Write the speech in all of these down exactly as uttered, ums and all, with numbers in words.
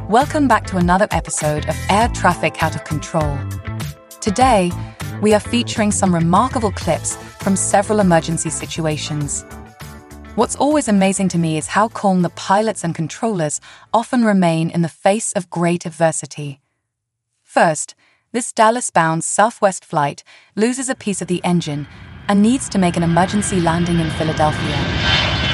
Welcome back to another episode of Air Traffic Out of Control. Today, we are featuring some remarkable clips from several emergency situations. What's always amazing to me is how calm the pilots and controllers often remain in the face of great adversity. First, this Dallas-bound Southwest flight loses a piece of the engine and needs to make an emergency landing in Philadelphia.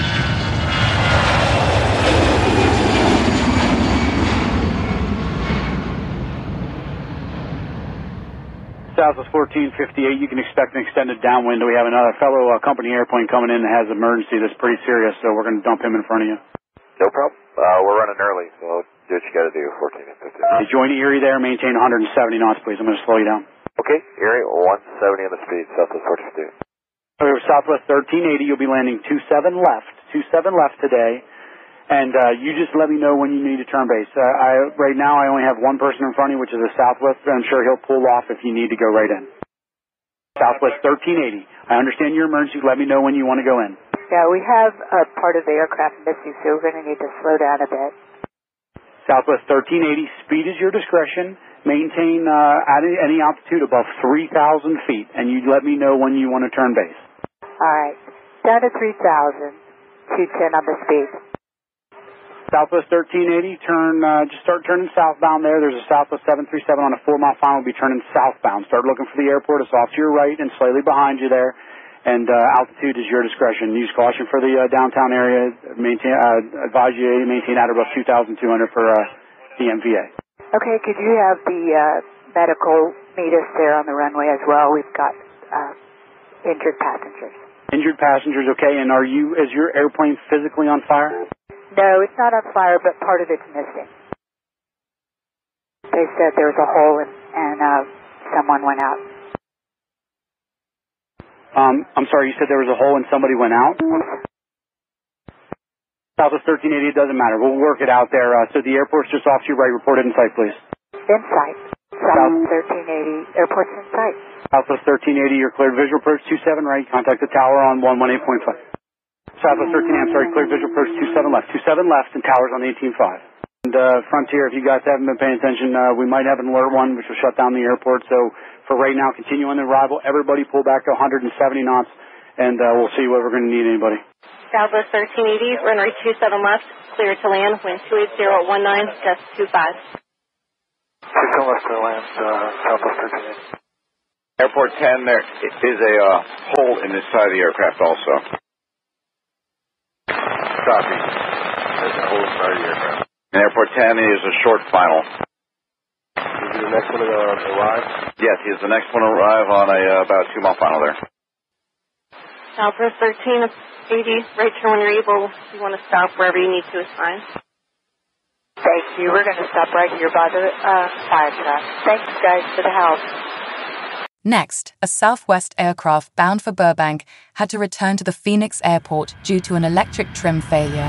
Southwest fourteen fifty-eight, you can expect an extended downwind. We have another fellow uh, company airplane coming in that has an emergency that's pretty serious, so we're going to dump him in front of you. No problem. Uh, we're running early, so do what you got to do, fourteen and fifteen. Hey, join Erie there, maintain one hundred seventy knots, please. I'm going to slow you down. Okay, Erie, one seventy on the speed, Southwest fourteen fifty-eight. Okay, Southwest thirteen eighty, you'll be landing two seven left, two seven left today, and uh, you just let me know when you need to turn base. Uh, I, right now, I only have one person in front of you, which is a Southwest, and I'm sure he'll pull off if you need to go right in. Southwest thirteen eighty, I understand your emergency. Let me know when you want to go in. Yeah, we have a part of the aircraft missing, so we're going to need to slow down a bit. Southwest thirteen eighty, speed is your discretion. Maintain uh, at any altitude above three thousand feet, and you let me know when you want to turn base. All right, down to three thousand, two ten on the speed. Southwest thirteen eighty, turn, uh, just start turning southbound there. There's a Southwest seven three seven on a four-mile final. Will be turning southbound. Start looking for the airport. It's off to your right and slightly behind you there. And uh, altitude is your discretion. Use caution for the uh, downtown area. Maintain, uh, advise you to maintain at above two thousand two hundred for uh, the M V A. Okay, could you have the uh, medical meet us there on the runway as well? We've got uh, injured passengers. Injured passengers, okay. And are you, is your airplane physically on fire? No, it's not on fire, but part of it's missing. They said there was a hole and, and uh, someone went out. Um, I'm sorry, you said there was a hole and somebody went out? Southwest thirteen eighty, it doesn't matter. We'll work it out there. Uh, so the airport's just off to your right. Report it in sight, please. In sight. Southwest thirteen eighty, airport's in sight. Southwest thirteen eighty, you're cleared. Visual approach two seven right. Contact the tower on one one eight point five. Southwest thirteen, I'm sorry, cleared visual approach two seven left. two seven left and towers on eighteen five. And uh, Frontier, if you guys haven't been paying attention, uh, we might have an alert one, which will shut down the airport. So for right now, continue on the arrival. Everybody pull back to one hundred seventy knots, and uh, we'll see whether we're going to need anybody. Southwest thirteen eighty, runway two seven left, clear to land, wind two eight zero one nine, gust two five. two seven left to land, uh, Southwest thirteen eighty. Airport ten, there is a uh, hole in this side of the aircraft also. Copy. There's a hole inside of the aircraft. And Airport ten is a short final. Is he the next one to uh, arrive? Yes, he's the next one to arrive on a uh, about a two mile final there. Southwest thirteen eighty, right turn when you're able. You want to stop wherever you need to is fine. Thank you. We're going to stop right here by the uh, fire truck. Thanks, guys, for the help. Next, a Southwest aircraft bound for Burbank had to return to the Phoenix airport due to an electric trim failure.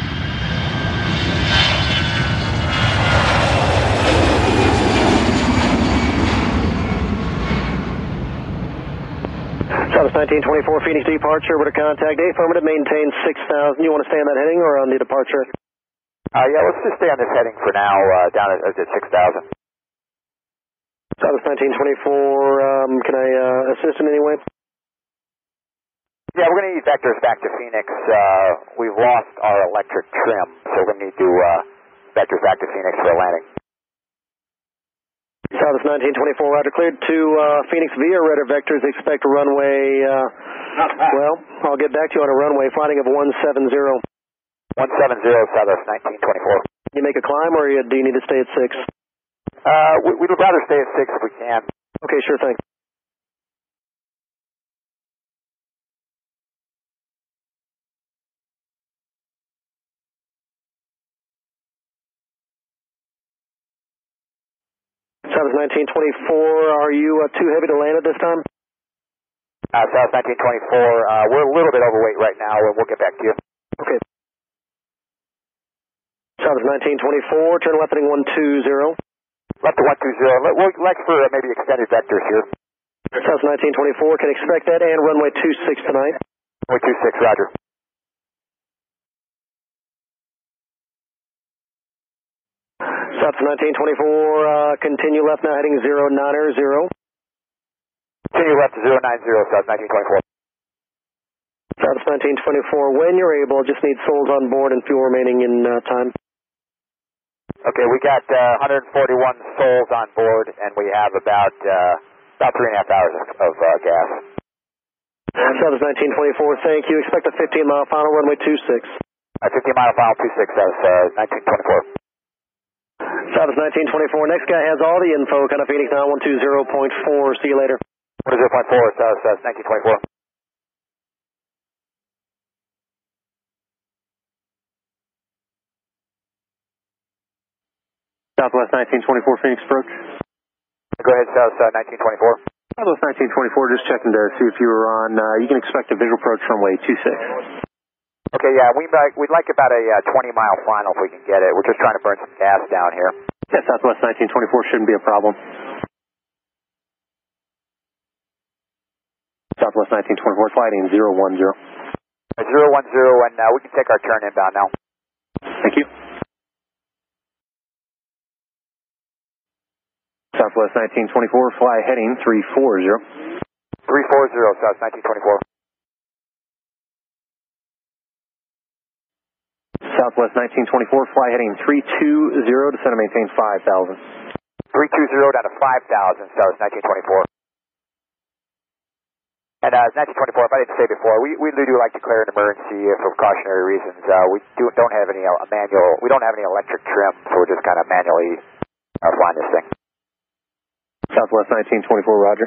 Southwest nineteen twenty-four, Phoenix departure, with a contact A, affirmative, maintain six thousand. You want to stay on that heading or on the departure? Uh, yeah, let's just stay on this heading for now, uh, down at, at six thousand. Southwest nineteen twenty-four, um, can I uh, assist in any way? Yeah, we're going to need vectors back to Phoenix. Uh, we've lost our electric trim, so we're going to need to uh, vectors back to Phoenix for a landing. Southwest nineteen twenty-four, roger, cleared to uh, Phoenix via radar vectors. Expect a runway, uh, well, I'll get back to you on a runway, flighting of one seven zero. one seven zero, Southwest nineteen twenty-four. You make a climb or do you need to stay at six? Uh, we, we'd rather stay at six if we can. Okay, sure thing. Southwest nineteen twenty-four, are you uh, too heavy to land at this time? Uh, Southwest nineteen twenty-four, uh, we're a little bit overweight right now, and we'll get back to you. Okay. Southwest nineteen twenty-four, turn left heading one two zero. Left to one two zero. We'll like for uh, maybe extended vectors here. Southwest nineteen twenty-four, can expect that, and runway two six tonight. Runway two six, roger. Southwest nineteen twenty-four, uh, continue left now heading zero nine zero. Continue left to zero nine zero, South nineteen twenty-four. Southwest nineteen twenty-four, when you're able, just need souls on board and fuel remaining in uh, time. Okay, we got uh, one hundred forty-one souls on board, and we have about uh, about three and a half hours of, of uh, gas. Southwest nineteen twenty-four, thank you. Expect a fifteen mile final runway two six. Uh, fifteen mile final two six, South uh, nineteen twenty-four. Southwest nineteen twenty-four, next guy has all the info, kind of Phoenix nine one two zero point four, see you later. one zero point four, South uh, nineteen twenty-four. Southwest nineteen twenty-four, Phoenix approach. Go ahead, South uh, nineteen twenty-four. Southwest nineteen twenty-four, just checking to see if you were on, uh, you can expect a visual approach runway two six. Okay, yeah, we, we'd like about a uh, twenty mile final if we can get it. We're just trying to burn some gas down here. Yeah, Southwest nineteen twenty-four shouldn't be a problem. Southwest nineteen twenty-four, flighting zero one zero. zero one zero, and uh, we can take our turn inbound now. Thank you. Southwest nineteen twenty-four, fly heading three four zero. three four zero, South nineteen twenty-four. Southwest nineteen twenty-four, fly heading three two zero, descend and maintain five thousand. three two zero down to five thousand, South nineteen twenty-four. And uh, nineteen twenty-four, if I didn't say before, we, we do like to declare an emergency for precautionary reasons. Uh, we do, don't have any uh, manual, we don't have any electric trim, so we're just kind of manually uh, flying this thing. Southwest nineteen twenty-four, roger.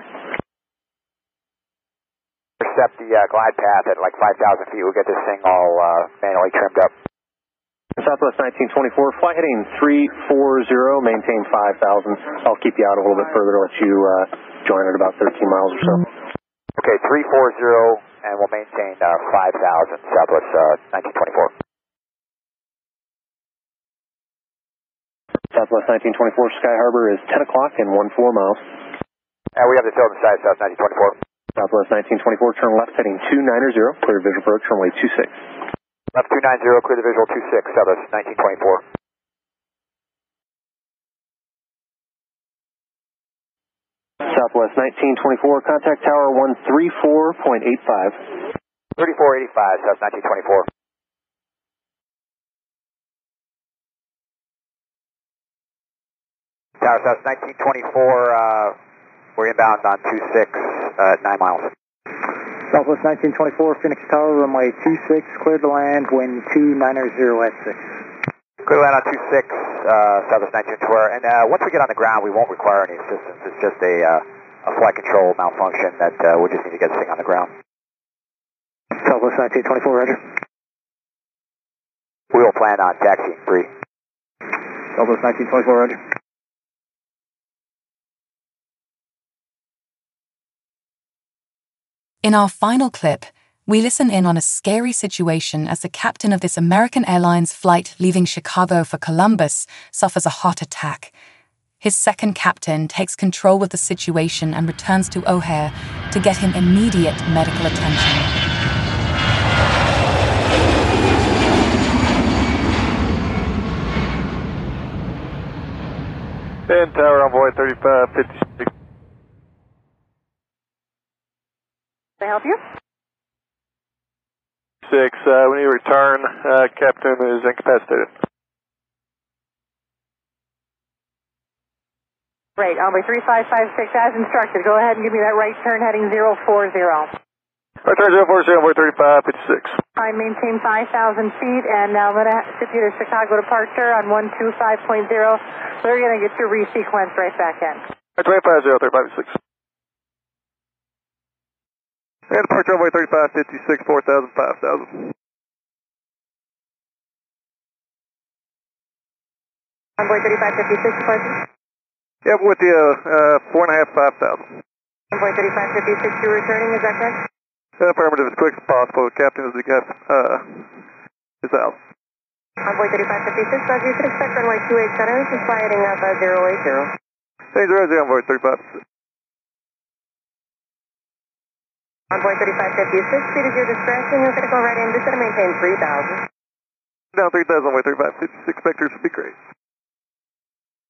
Intercept the uh, glide path at like five thousand feet. We'll get this thing all uh, manually trimmed up. Southwest nineteen twenty-four, fly heading three four zero, maintain five thousand. I'll keep you out a little bit further to let you uh, join at about thirteen miles or so. Okay, three four zero, and we'll maintain uh, five thousand, Southwest uh, nineteen twenty-four. Southwest nineteen twenty-four, Sky Harbor is ten o'clock and one four miles. And we have the tail on the side, South nineteen twenty-four. Southwest nineteen twenty-four, turn left heading two nine zero, clear visual approach runway two six. Left two nine zero, clear the visual two six, Southwest nineteen twenty-four. Southwest nineteen twenty-four, contact tower one three four point eight five. thirty-four eighty-five, South nineteen twenty-four. Tower South nineteen twenty-four, uh, we're inbound on two six, uh, nine miles. Southwest nineteen twenty-four, Phoenix Tower, runway two six, clear to land, wind two nine zero at six. Clear to land on two six, uh, Southwest nineteen twenty-four, and uh, once we get on the ground, we won't require any assistance. It's just a, uh, a flight control malfunction that uh, we just need to get this thing on the ground. Southwest nineteen twenty-four, roger. We will plan on taxiing three. Southwest nineteen twenty-four, roger. In our final clip, we listen in on a scary situation as the captain of this American Airlines flight leaving Chicago for Columbus suffers a heart attack. His second captain takes control of the situation and returns to O'Hare to get him immediate medical attention. And Tower Envoy thirty-five fifty-six. Can I help you? Six, uh, we need to return. Uh, Captain is incapacitated. Great, Envoy three five five six, as instructed. Go ahead and give me that right turn heading zero four zero. Right turn zero four zero, Envoy thirty-five fifty-six. I maintain five thousand feet, and now I'm going to ship you to Chicago departure on one two five point zero. We're going to get you resequenced right back in. Right twenty-five zero, thirty-five fifty-six. And departure Envoy thirty-five fifty-six, four thousand, five thousand. Envoy thirty-five fifty-six, departure. Yep, with the uh, uh, four and a half, five thousand. Envoy thirty-five fifty-six, you're returning, is that correct? Uh, affirmative, as quick as possible. Captain is the guest, uh, is out. Envoy thirty-five fifty-six, Roger, you can expect runway two eight center, this is flying up uh, zero eight zero. Hey, zero zero, Envoy thirty-five fifty-six. Envoy thirty-five fifty-six, speed is your discretion, you're going to go right in, just going to maintain three thousand. Down three thousand, Envoy thirty-five fifty-six, vectors would be great.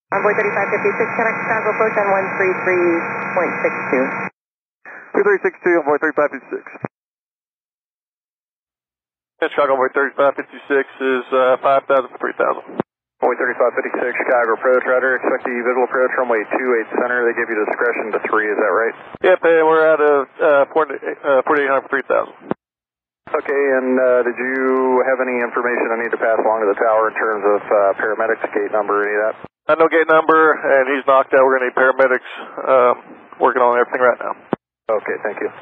Envoy thirty-five fifty-six, connect Chicago approach on one three three point six two. two three six two, Envoy thirty-five fifty-six. Chicago Envoy thirty-five fifty-six is uh, five thousand for three thousand. Envoy thirty-five fifty-six, Chicago approach, Roger. Expect the visual approach, runway two eight center. They give you discretion to three, is that right? Yep, and we're at a uh, forty-eight hundred for three thousand. Okay, and uh, did you have any information I need to pass along to the tower in terms of uh, paramedics, gate number, any of that? I know gate number, and he's knocked out. We're going to need paramedics um, working on everything right now. Okay, thank you.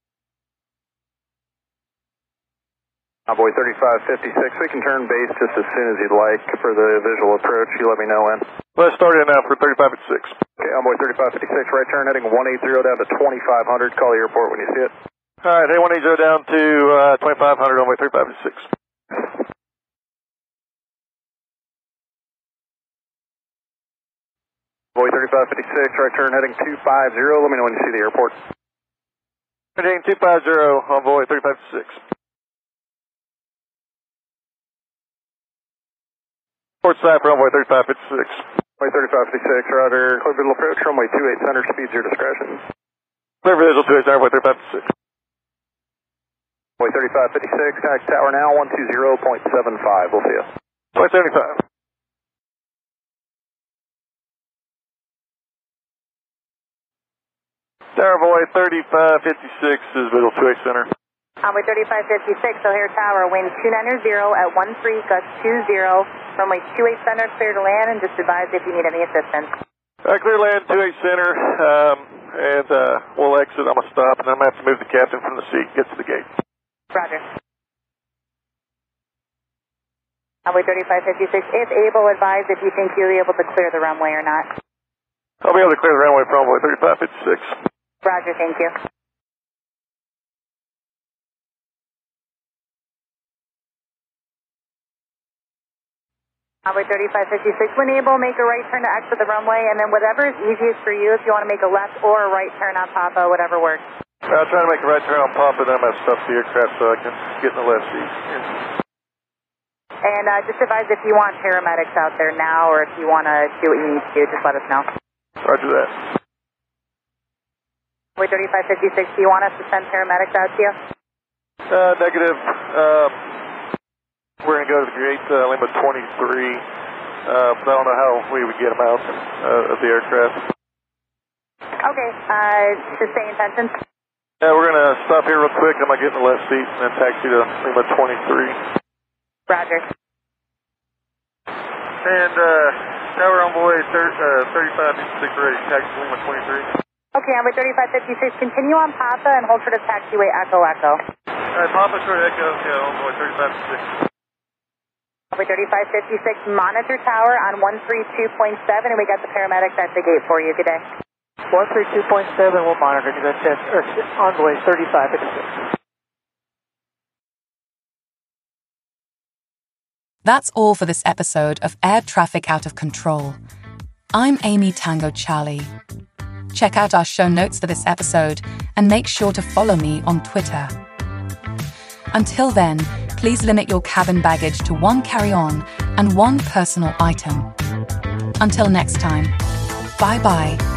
Envoy thirty-five fifty-six, we can turn base just as soon as you'd like for the visual approach. You let me know when. Let's start in now for thirty-five fifty-six. Okay, Envoy thirty-five fifty-six, right turn heading one eighty down to twenty-five hundred. Call the airport when you see it. All right, heading one eighty down to uh, twenty-five hundred, Envoy thirty-five fifty-six. Envoy thirty-five fifty-six, right turn heading two fifty. Let me know when you see the airport. Heading two fifty, Envoy thirty-five fifty-six. Port side for Envoy thirty-five fifty-six. Envoy thirty-five fifty-six, Roger. Clear visual approach, runway two eight center, speeds your discretion. Clear visual two eight center, Envoy thirty-five fifty-six. Envoy thirty-five fifty-six, connect tower now, one two zero point seven five. We'll see you. one seventy-five. Tower Envoy thirty-five fifty-six is visual two eight center. Envoy thirty-five fifty-six, O'Hare Tower, wind two ninety at one three, gust two zero, runway two eight center, clear to land, and just advise if you need any assistance. All right, clear land, two eight center, um, and uh, we'll exit. I'm going to stop, and I'm going to have to move the captain from the seat and get to the gate. Roger. Envoy thirty-five fifty-six, if able, advise if you think you'll be able to clear the runway or not. I'll be able to clear the runway for Envoy thirty-five fifty-six. Roger, thank you. Envoy thirty-five fifty-six, when able, make a right turn to exit the runway, and then whatever is easiest for you, if you want to make a left or a right turn on Papa, whatever works. I'll try to make a right turn on Papa, then I'm going to stuff the aircraft so I can get in the left seat. And uh, just advise if you want paramedics out there now, or if you want to do what you need to do, just let us know. Roger that. Envoy thirty-five fifty-six, do you want us to send paramedics out to you? Uh, negative. Um, we're going to go to the gate, uh, Lima twenty-three, uh, but I don't know how we would get them out uh, of the aircraft. Okay, uh, sustain intentions. Yeah, we're going to stop here real quick. I'm going to get in the left seat and then taxi to Lima twenty-three. Roger. And uh, tower Envoy thirty-five fifty-six ready, taxi to Lima twenty-three. Okay, Envoy thirty-five fifty-six, continue on Papa and hold for the taxiway Echo Echo. Alright, Papa short Echo, yeah, Envoy thirty-five fifty-six. Envoy thirty-five fifty-six, monitor tower on one three two point seven, and we got the paramedics at the gate for you. Good day. one three two point seven, we'll monitor. Good day. Envoy thirty-five fifty-six. That's all for this episode of Air Traffic Out of Control. I'm Amy Tango Charlie. Check out our show notes for this episode and make sure to follow me on Twitter. Until then, please limit your cabin baggage to one carry-on and one personal item. Until next time, bye-bye.